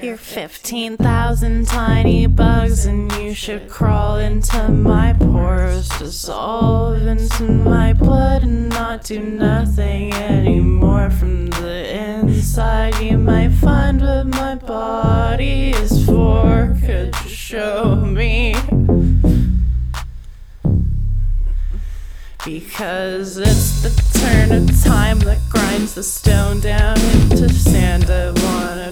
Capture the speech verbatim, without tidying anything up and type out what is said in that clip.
You're fifteen thousand tiny bugs, and you should crawl into my pores, dissolve into my blood and not do nothing anymore. From the inside you might find what my body is for. Could you show me? Because it's the turn of time that grinds the stone down into sand. I wanna